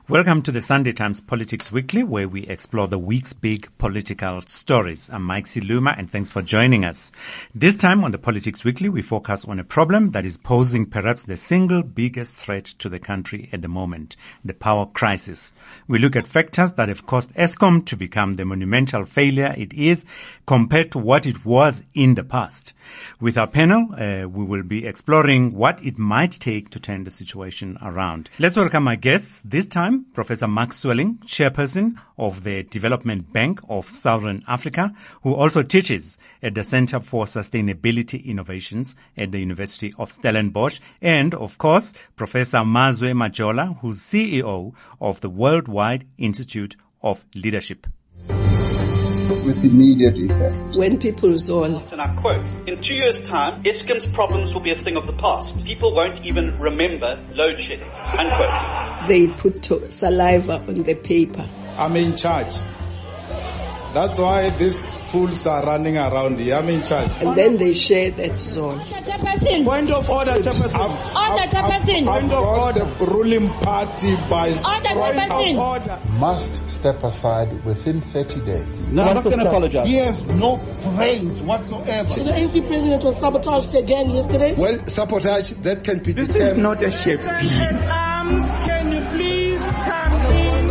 Welcome to the Sunday Times Politics Weekly, where we explore the week's big political stories. I'm Mike Siluma, and thanks for joining us. This time on the Politics Weekly, we focus on a problem that is posing perhaps the single biggest threat to the country at the moment, the power crisis. We look at factors that have caused Eskom to become the monumental failure it is compared to what it was in the past. With our panel, we will be exploring what it might take to turn the situation around. Let's welcome my guests this time. Professor Mark Swelling, chairperson of the Development Bank of Southern Africa, who also teaches at the Center for Sustainability Innovations at the University of Stellenbosch, and, of course, Professor Mazwe Majola, who's CEO of the Worldwide Institute of Leadership. With immediate effect. When people zone. And I quote, in 2 years' time, Eskom's problems will be a thing of the past. People won't even remember load shedding. Unquote. They put saliva on the paper. I'm in charge. That's why these fools are running around here. I'm in charge. And then they share that zone. Point of order, Chairperson. Point of order. The ruling party by order must step aside within 30 days. No, I'm not going to apologize. He has no brains whatsoever. The ANC president was sabotaged again yesterday. Well, sabotage, that can be This is not a Shakespeare. Can you please come in?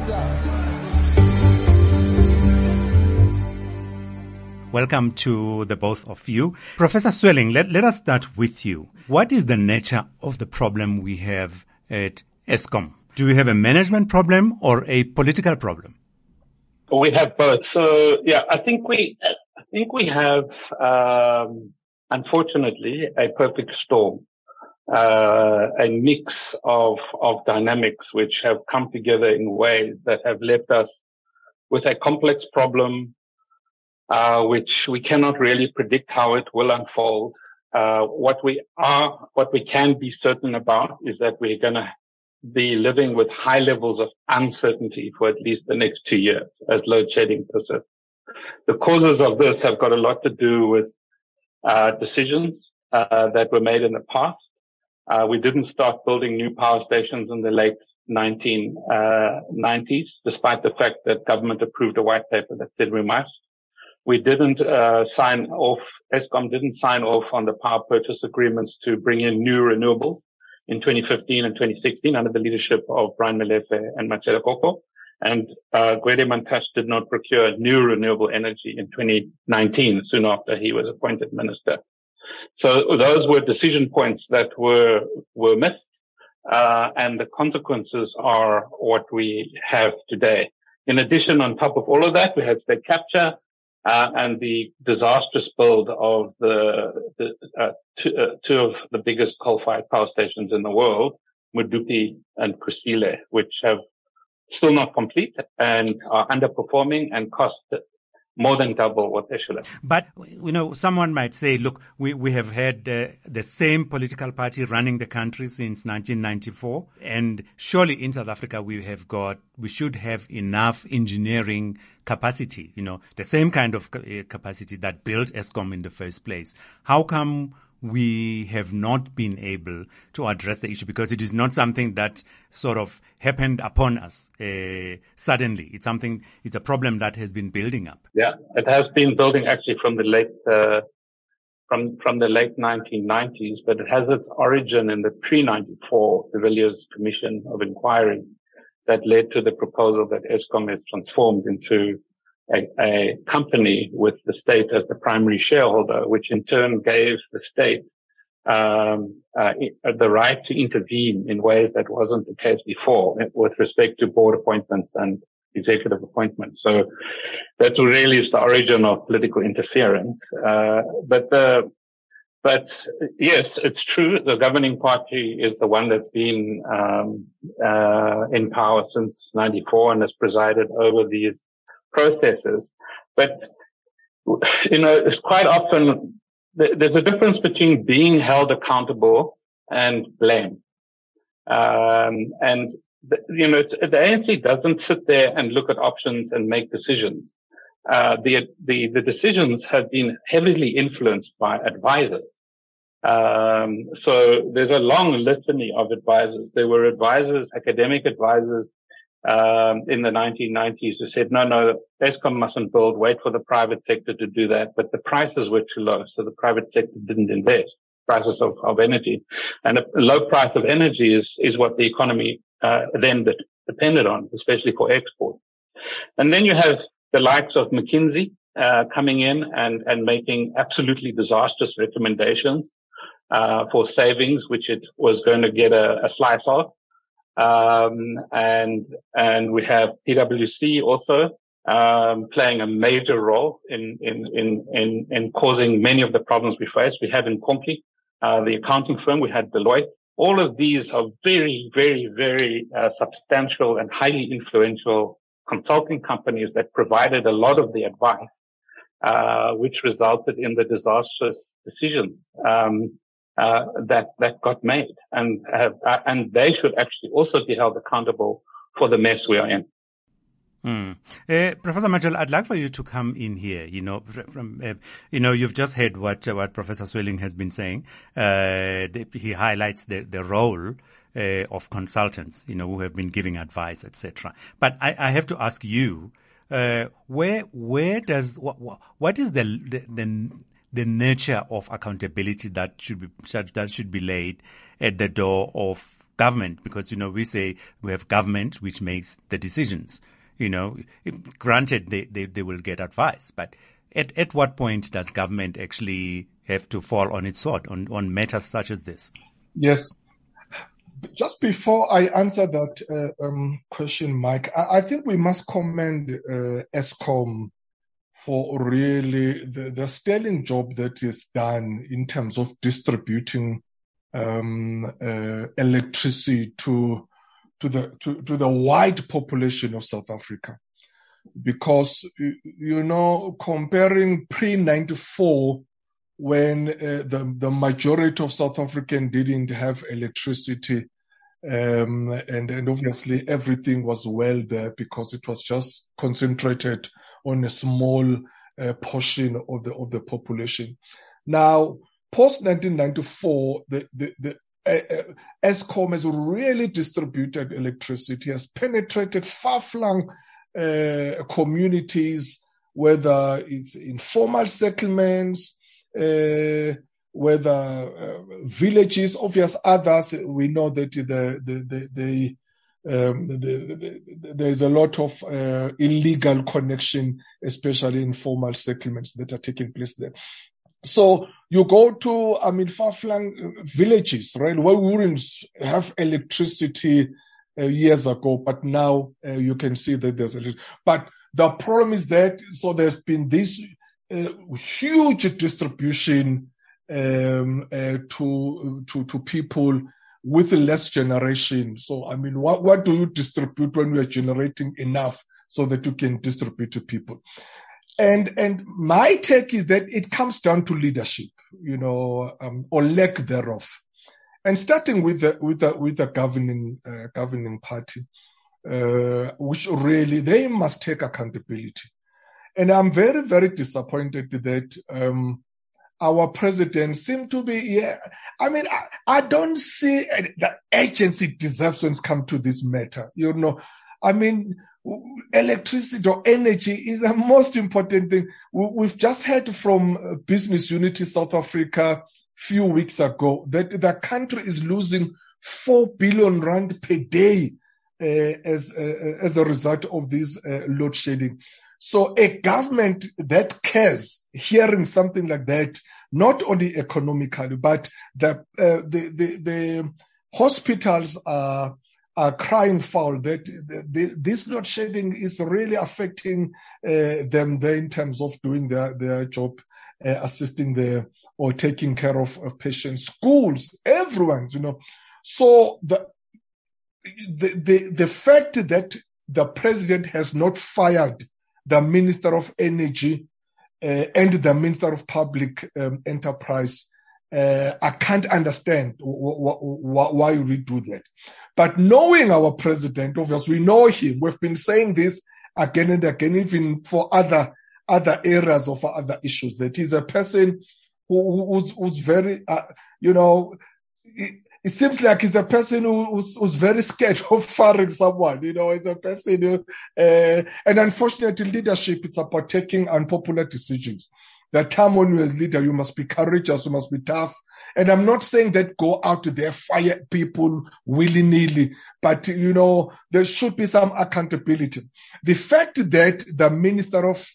Welcome to the both of you. Professor Swelling, let us start with you. What is the nature of the problem we have at Eskom? Do we have a management problem or a political problem? We have both. So, yeah, I think we have, unfortunately, a perfect storm, a mix of dynamics which have come together in ways that have left us with a complex problem, which we cannot really predict how it will unfold. What we can be certain about is that we're going to be living with high levels of uncertainty for at least the next 2 years as load shedding persists. The causes of this have got a lot to do with decisions that were made in the past. We didn't start building new power stations in the late 1990s, despite the fact that government approved a white paper that said we must. We didn't Eskom didn't sign off on the power purchase agreements to bring in new renewables in 2015 and 2016 under the leadership of Brian Molefe and Matshela Koko. And Gwede Mantashe did not procure new renewable energy in 2019, soon after he was appointed minister. So those were decision points that were missed, and the consequences are what we have today. In addition, on top of all of that, we had state capture, and the disastrous build of two of the biggest coal-fired power stations in the world, Medupi and Kusile, which have still not complete and are underperforming and cost more than double what they should have. But, someone might say, look, we have had the same political party running the country since 1994. And surely in South Africa, we should have enough engineering capacity, the same kind of capacity that built Eskom in the first place. How come we have not been able to address the issue? Because it is not something that sort of happened upon us suddenly. It's a problem that has been building up. Yeah, it has been building actually from the late 1990s, but it has its origin in the pre-94 De Villiers Commission of Inquiry that led to the proposal that Eskom is transformed into a company with the state as the primary shareholder, which in turn gave the state the right to intervene in ways that wasn't the case before with respect to board appointments and executive appointments. So that really is the origin of political interference. But yes, it's true. The governing party is the one that's been in power since 94 and has presided over these processes. But it's quite often there's a difference between being held accountable and blame. The ANC doesn't sit there and look at options and make decisions. The decisions have been heavily influenced by advisors. So there's a long litany of advisors. There were advisors, academic advisors in the 1990s who said, no, Eskom mustn't build, wait for the private sector to do that. But the prices were too low, so the private sector didn't invest. Prices of energy. And a low price of energy is what the economy then depended on, especially for export. And then you have the likes of McKinsey coming in and making absolutely disastrous recommendations for savings, which it was going to get a slice of. And we have PwC also playing a major role in causing many of the problems we face. We had in Konki, the accounting firm, we had Deloitte. All of these are very, very, very substantial and highly influential consulting companies that provided a lot of the advice, which resulted in the disastrous decisions that got made, and they should actually also be held accountable for the mess we are in. Professor Majolo, I'd like for you to come in here. You've just heard what Professor Swelling has been saying. He highlights the role of consultants, who have been giving advice, etc. But I have to ask you, what is the nature of accountability that should be laid at the door of government? Because we say we have government which makes the decisions. Granted they will get advice, but at what point does government actually have to fall on its sword on matters such as this? Yes. Just before I answer that question, Mike, I think we must commend Eskom for really the sterling job that is done in terms of distributing electricity to the wide population of South Africa. Because, comparing pre-94, when the majority of South Africans didn't have electricity, and obviously everything was well there because it was just concentrated on a small portion of the population. Now, post-1994, the Eskom has really distributed electricity, has penetrated far-flung communities, whether it's informal settlements, whether villages, obvious others. We know that there's a lot of illegal connection, especially in formal settlements that are taking place there. So you go to, far-flung villages, right, where we wouldn't have electricity years ago, but now you can see that there's but the problem is that, so there's been this huge distribution to people with less generation. So, what do you distribute when you are generating enough so that you can distribute to people? And my take is that it comes down to leadership, or lack thereof. And starting with the governing party, which really, they must take accountability. And I'm very, very disappointed that our president seemed to be, I don't see the agency deserves when it comes to this matter. Electricity or energy is the most important thing. We've just heard from Business Unity South Africa few weeks ago that the country is losing 4 billion rand per day as a result of this load shedding. So a government that cares, hearing something like that, not only economically, but the hospitals are crying foul that this load shedding is really affecting them there in terms of doing their job, assisting or taking care of patients, schools, everyone's, So the fact that the president has not fired the Minister of Energy and the Minister of Public Enterprise, I can't understand why we do that. But knowing our president, obviously we know him. We've been saying this again and again, even for other areas of other issues, that he's a person who's very, it seems like he's a person who's very scared of firing someone. It's a person who, and unfortunately, leadership, it's about taking unpopular decisions. The time when you're a leader, you must be courageous, you must be tough. And I'm not saying that go out there, fire people willy-nilly, but, there should be some accountability. The fact that the Minister of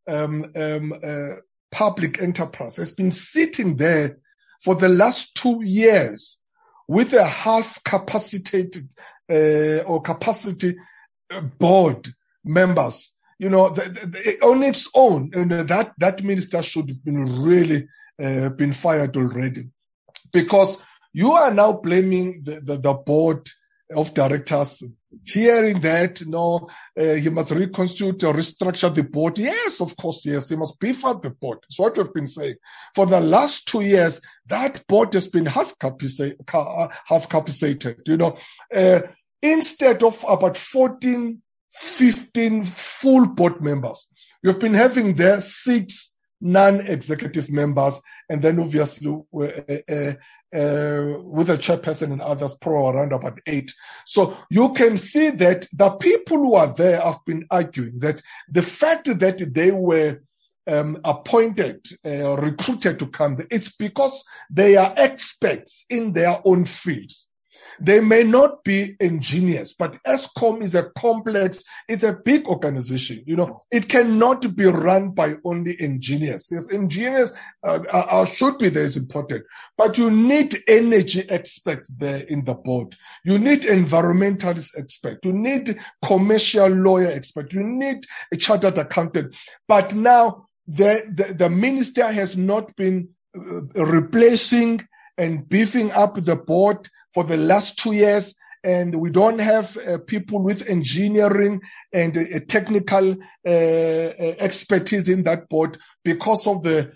Public Enterprise has been sitting there for the last 2 years with a half-capacitated or capacity board members, on its own, that minister should have been really been fired already, because you are now blaming the board of directors, hearing that he must reconstitute or restructure the board. Yes, of course, yes, he must beef up the board. That's what we've been saying for the last 2 years. That board has been half capacitated. Instead of about 14, 15 full board members, you've been having there 6 non-executive members, and then obviously with a chairperson and others, probably around about 8. So you can see that the people who are there have been arguing that the fact that they were appointed, recruited to come there, it's because they are experts in their own fields. They may not be engineers, but Eskom is a complex, it's a big organization. It cannot be run by only engineers. Yes, engineers should be there, is important, but you need energy experts there in the board. You need environmentalist expert. You need commercial lawyer expert. You need a chartered accountant. But now the minister has not been replacing and beefing up the board for the last 2 years, and we don't have people with engineering and technical expertise in that board because of the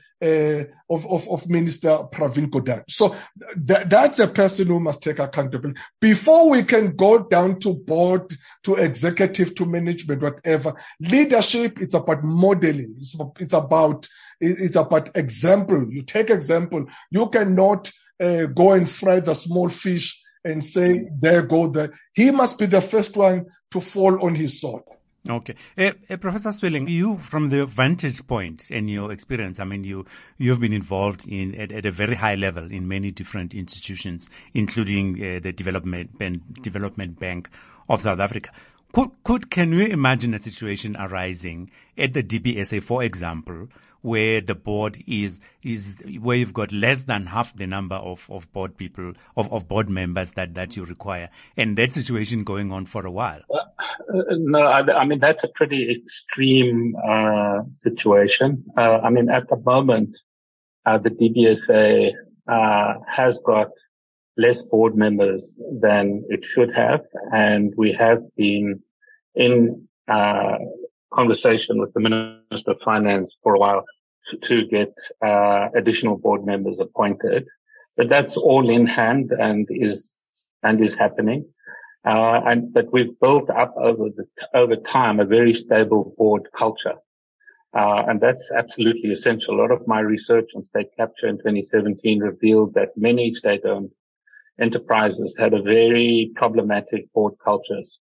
of Minister Pravin Gordhan. So that's a person who must take accountability. Before we can go down to board, to executive, to management, whatever, leadership, it's about modeling. It's about example. You take example. You cannot go and fry the small fish and say, there go there. He must be the first one to fall on his sword. Okay. Professor Sweleng, you, from the vantage point and your experience, you've been involved at a very high level in many different institutions, including the Development Bank of South Africa. Can you imagine a situation arising at the DBSA, for example, where the board is where you've got less than half the number of board people, of board members that you require, and that situation going on for a while? No, that's a pretty extreme situation. At the moment, the DBSA has got less board members than it should have, and we have been in conversation with the Minister of Finance for a while to get additional board members appointed. But that's all in hand and is happening. But we've built up over time a very stable board culture. And that's absolutely essential. A lot of my research on state capture in 2017 revealed that many state-owned enterprises had a very problematic board cultures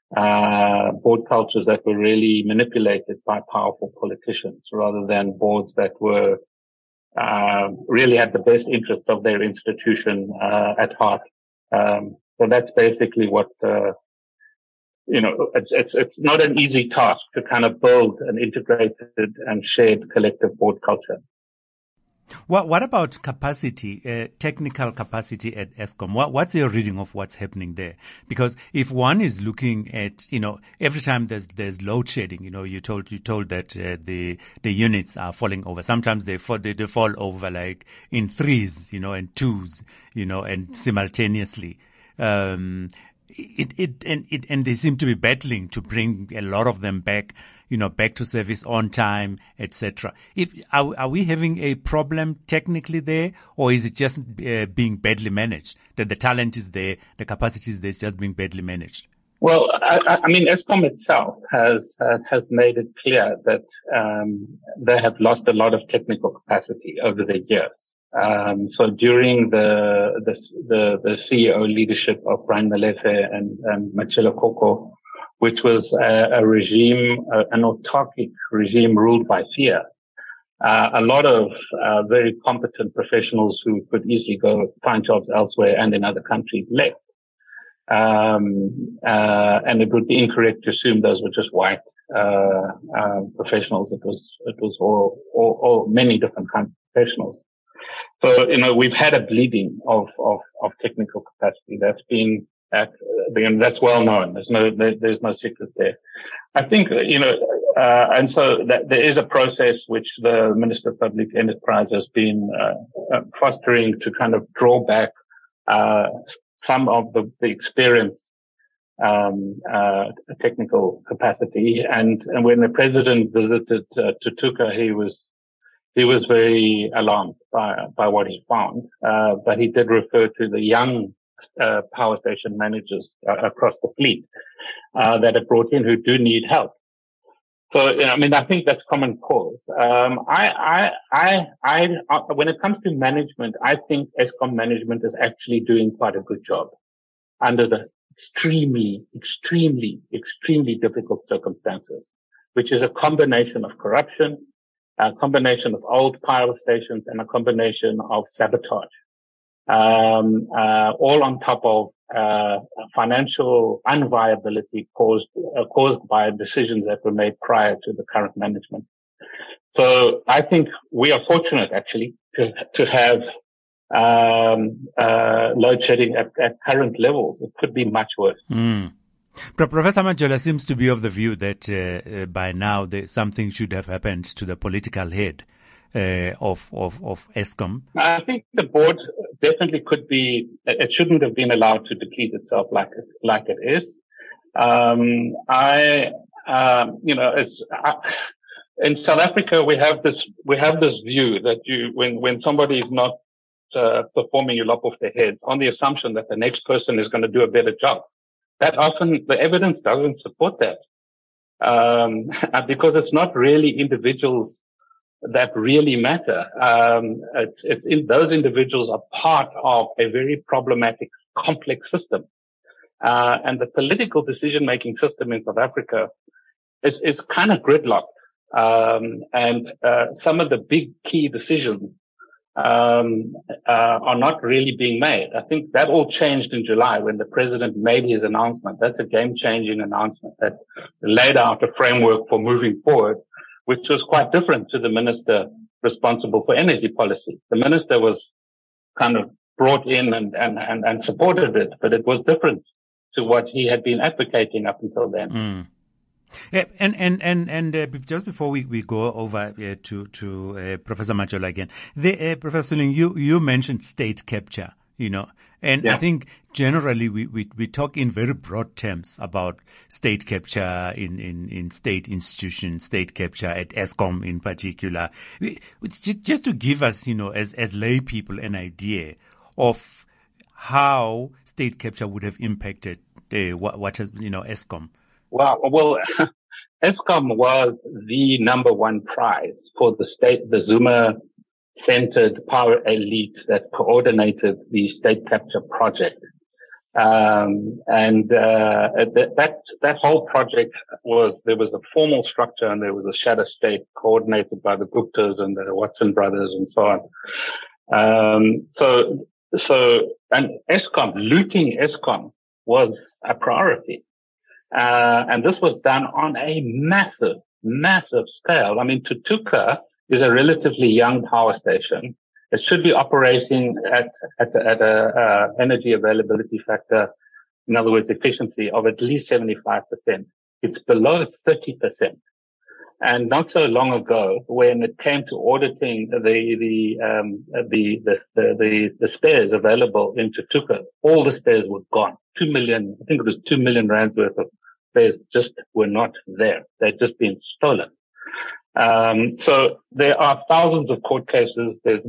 that were really manipulated by powerful politicians rather than boards that were really had the best interests of their institution at heart. So that's basically what it's not an easy task to kind of build an integrated and shared collective board culture. What about capacity, technical capacity at Eskom? What's your reading of what's happening there? Because if one is looking at, every time there's load shedding, you told that the units are falling over. Sometimes they fall over like in 3s, and 2s, and simultaneously. And they seem to be battling to bring a lot of them back, back to service on time, etc. Are we having a problem technically there, or is it just being badly managed? That the talent is there, the capacity is there, it's just being badly managed? Well, Eskom itself has made it clear that they have lost a lot of technical capacity over the years. So during the CEO leadership of Brian Molefe and Machela Koko, which was a regime, an autarkic regime ruled by fear, a lot of very competent professionals who could easily go find jobs elsewhere and in other countries left. And it would be incorrect to assume those were just white professionals. It was all many different kinds of professionals. So, we've had a bleeding of technical capacity. That's well known. There's no secret there. I think, and so there is a process which the Minister of Public Enterprise has been fostering to kind of draw back some of the experience, technical capacity. And when the president visited Tutuka, he was very alarmed by what he found. But he did refer to the young power station managers across the fleet that are brought in who do need help. So, I think that's common cause. When it comes to management, I think Eskom management is actually doing quite a good job under the extremely, extremely, extremely difficult circumstances, which is a combination of corruption, a combination of old power stations, and a combination of sabotage. All on top of financial unviability caused by decisions that were made prior to the current management. So I think we are fortunate actually to have load shedding at current levels. It could be much worse. Professor Majola seems to be of the view that by now something should have happened to the political head of Eskom. I think the board definitely could be. It shouldn't have been allowed to deplete itself like it is. In South Africa, we have this view that when somebody is not performing, you lop off their heads on the assumption that the next person is going to do a better job. That often the evidence doesn't support that, because it's not really individuals that really matter. Those individuals are part of a very problematic, complex system, and the political decision-making system in South Africa is kind of gridlocked, and some of the big key decisions are not really being made. I think that all changed in July when the president made his announcement. That's a game-changing announcement that laid out a framework for moving forward, which was quite different to the minister responsible for energy policy. The minister was kind of brought in and supported it, but it was different to what he had been advocating up until then. Yeah, and just before we go over to Professor Majola again, Professor Ling, you mentioned state capture, and yeah. I think generally we talk in very broad terms about state capture in state institutions, state capture at Eskom in particular. Just to give us, as lay people, an idea of how state capture would have impacted what has Eskom. Wow. Well, Eskom was the number one prize for the Zuma-centered power elite that coordinated the state capture project. That whole project there was a formal structure and there was a shadow state coordinated by the Guptas and the Watson brothers and so on. And Eskom, looting Eskom was a priority. And this was done on a massive, massive scale. Tutuka is a relatively young power station. It should be operating at a energy availability factor, in other words, efficiency of at least 75%. It's below 30%. And not so long ago, when it came to auditing the spares available in Tutuka, all the spares were gone. 2 million, I think it was 2 million rands worth of spares just were not there. They'd just been stolen. So there are thousands of court cases. There's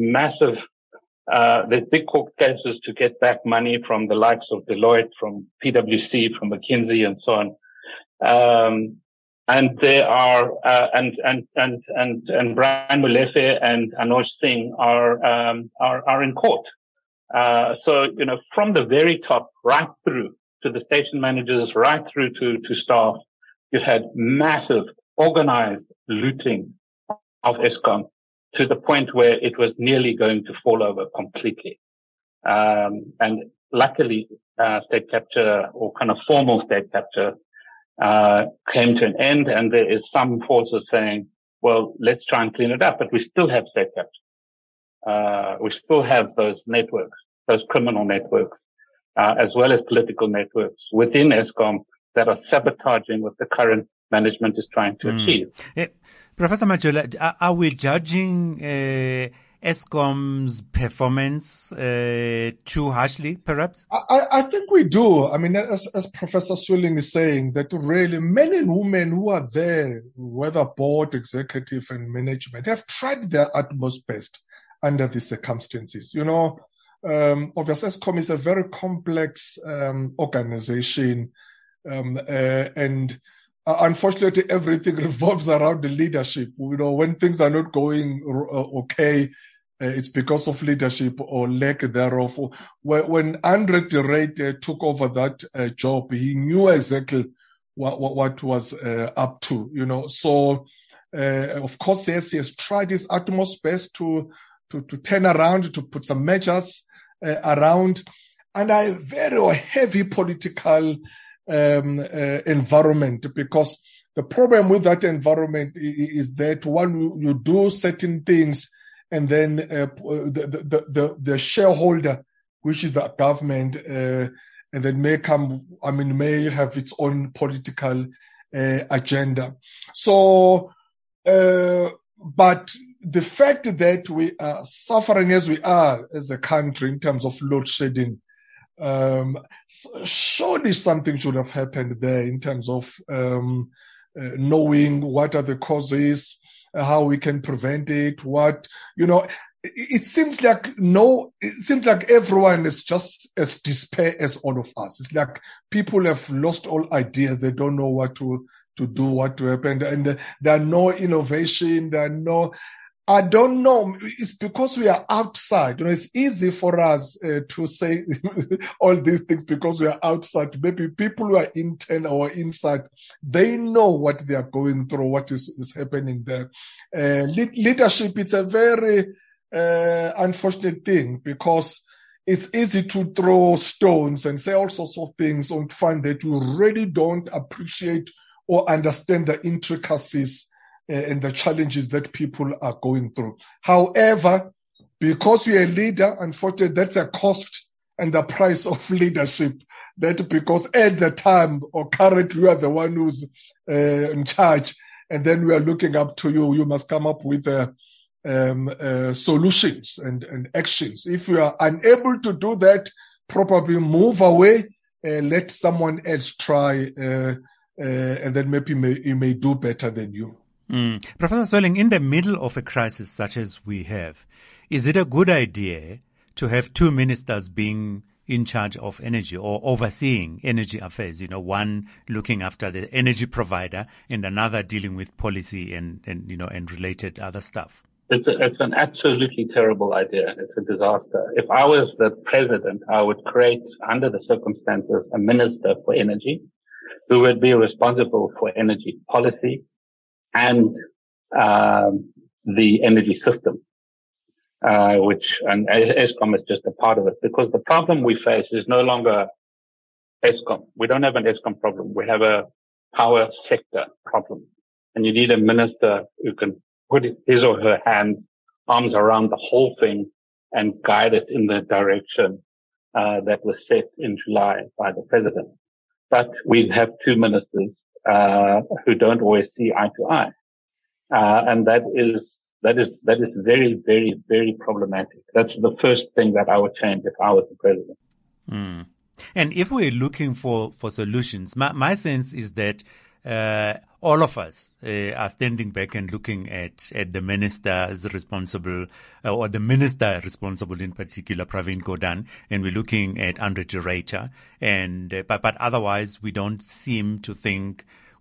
big court cases to get back money from the likes of Deloitte, from PwC, from McKinsey, and so on. And there are, and Brian Molefe and Anuj Singh are in court. So, from the very top right through to the station managers, right through to staff, you had massive organized looting of Eskom to the point where it was nearly going to fall over completely. And luckily, state capture or kind of formal state capture came to an end, and there is some forces saying, well, let's try and clean it up, but we still have state capture. We still have those networks, those criminal networks, as well as political networks within Eskom that are sabotaging what the current management is trying to achieve. Professor Majola, are we judging Eskom's performance too harshly, perhaps? I think we do. I mean, as Professor Swilling is saying, that really men and women who are there, whether board, executive, and management, have tried their utmost best under these circumstances. Obviously, Eskom is a very complex organization, and unfortunately, everything revolves around the leadership. When things are not going okay, it's because of leadership or lack thereof. When Andre de Ruyter took over that job, he knew exactly what was up to. So, of course, yes, he has tried his utmost best to turn around, to put some measures around, and a very heavy political environment, because the problem with that environment is that when you do certain things and then the shareholder, which is the government, and then may have its own political agenda. So, but the fact that we are suffering as we are as a country in terms of load shedding, surely something should have happened there in terms of knowing what are the causes, how we can prevent it, it seems like everyone is just as despair as all of us. It's like people have lost all ideas. They don't know what to do, what to happen, and there are no innovation, I don't know. It's because we are outside. It's easy for us to say all these things because we are outside. Maybe people who are intern or inside, they know what they are going through, what is happening there. Leadership, it's a very unfortunate thing because it's easy to throw stones and say all sorts of things and find that you really don't appreciate or understand the intricacies and the challenges that people are going through. However, because you're a leader, unfortunately, that's a cost and the price of leadership. That because at the time or currently you are the one who's in charge, and then we are looking up to you. You must come up with solutions and actions. If you are unable to do that, probably move away, let someone else try, and then maybe he may do better than you. Professor Swilling, in the middle of a crisis such as we have, is it a good idea to have two ministers being in charge of energy or overseeing energy affairs? One looking after the energy provider and another dealing with policy and related other stuff. It's an absolutely terrible idea. It's a disaster. If I was the president, I would create, under the circumstances, a minister for energy who would be responsible for energy policy and the energy system, and Eskom is just a part of it, because the problem we face is no longer Eskom. We don't have an Eskom problem. We have a power sector problem. And you need a minister who can put his or her arms around the whole thing and guide it in the direction that was set in July by the president. But we have two ministers who don't always see eye to eye. And that is very, very, very problematic. That's the first thing that I would change if I was the president. And if we're looking for solutions, my sense is that all of us are standing back and looking at the ministers responsible, or the minister responsible in particular, Pravin Gordhan, and we're looking at Andre de Ruyter, but otherwise we don't seem to think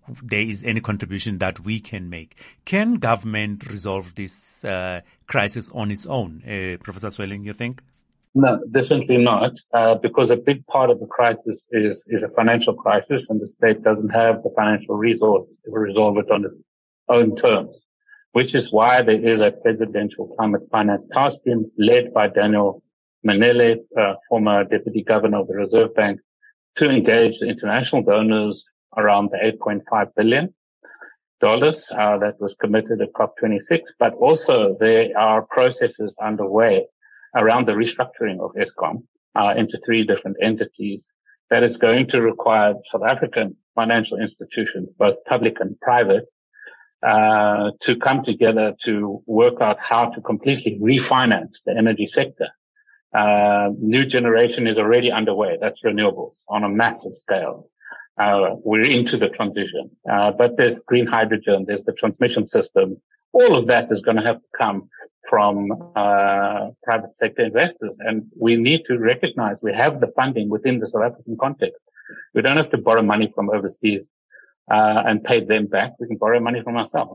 there is any contribution that we can make. Can government resolve this crisis on its own? Professor Swelling, you think? No, definitely not, because a big part of the crisis is a financial crisis, and the state doesn't have the financial resources to resolve it on its own terms, which is why there is a presidential climate finance task team led by Daniel Manele, former deputy governor of the Reserve Bank, to engage the international donors around the $8.5 billion that was committed at COP26, but also there are processes underway around the restructuring of Eskom into 3 different entities that is going to require South African financial institutions, both public and private, to come together to work out how to completely refinance the energy sector. New generation is already underway. That's renewables on a massive scale. We're into the transition. But there's green hydrogen, there's the transmission system. All of that is going to have to come from private sector investors. And we need to recognize we have the funding within the South African context. We don't have to borrow money from overseas and pay them back. We can borrow money from ourselves.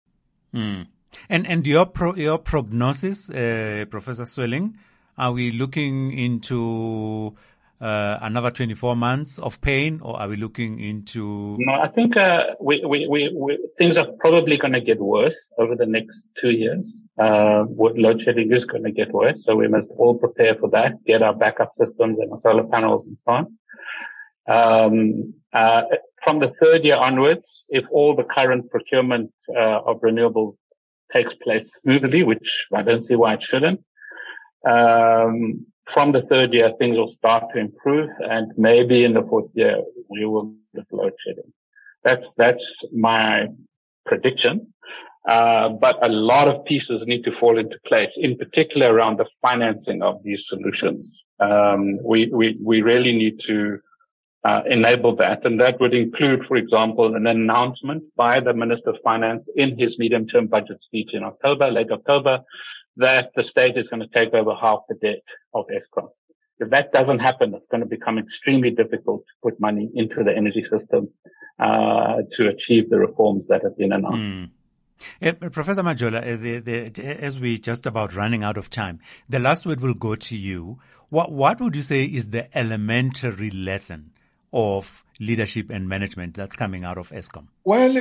And your prognosis, Professor Swelling, are we looking into another 24 months of pain, or are we looking into? No, I think things are probably going to get worse over the next 2 years. Load shedding is going to get worse, so we must all prepare for that. Get our backup systems and our solar panels and so on. From the 3rd year onwards, if all the current procurement of renewables takes place smoothly, which I don't see why it shouldn't, from the 3rd year, things will start to improve, and maybe in the 4th year, we will get load shedding. That's my prediction. But a lot of pieces need to fall into place, in particular around the financing of these solutions. We really need to enable that, and that would include, for example, an announcement by the Minister of Finance in his medium-term budget speech in late October, that the state is going to take over half the debt of Eskom. If that doesn't happen, it's going to become extremely difficult to put money into the energy system to achieve the reforms that have been announced. Professor Majola, as we're just about running out of time, the last word will go to you. What would you say is the elementary lesson of leadership and management that's coming out of Eskom? Well,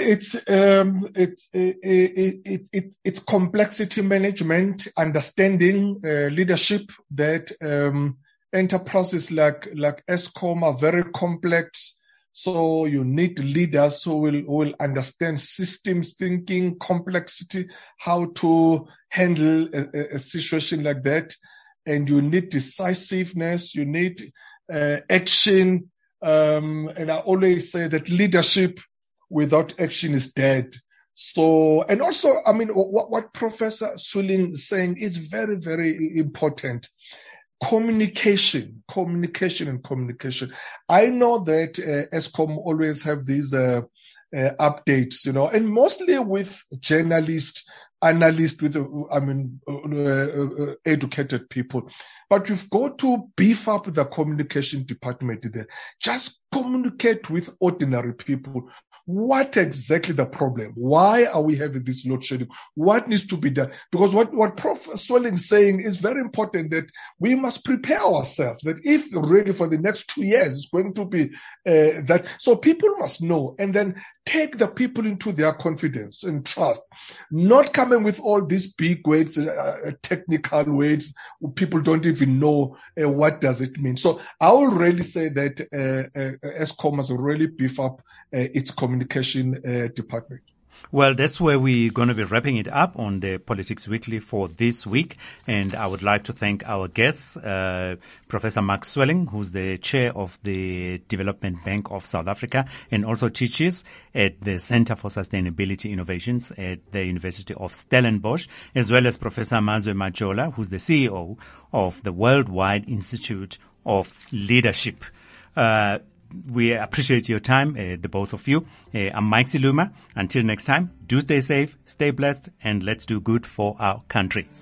it's complexity management, understanding leadership, that enterprises like Eskom are very complex. So you need leaders who will understand systems thinking, complexity, how to handle a situation like that. And you need decisiveness, you need action. And I always say that leadership without action is dead. So, and also, I mean, what Professor Swelling is saying is very, very important. Communication. I know that Eskom always have these updates, and mostly with journalists, analysts, with educated people. But we've got to beef up the communication department there. Just communicate with ordinary people. What exactly the problem? Why are we having this load shedding? What needs to be done? Because what Professor Swelling is saying is very important, that we must prepare ourselves, that if really for the next 2 years it's going to be that. So people must know, and then take the people into their confidence and trust, not coming with all these big words, technical words. People don't even know what does it mean. So I will really say that Eskom must really beef up its communication department. Well, that's where we're going to be wrapping it up on the Politics Weekly for this week. And I would like to thank our guests, Professor Mark Swelling, who's the chair of the Development Bank of South Africa and also teaches at the Center for Sustainability Innovations at the University of Stellenbosch, as well as Professor Mazwe Majola, who's the CEO of the Worldwide Institute of Leadership. We appreciate your time, the both of you. I'm Mike Siluma. Until next time, do stay safe, stay blessed, and let's do good for our country.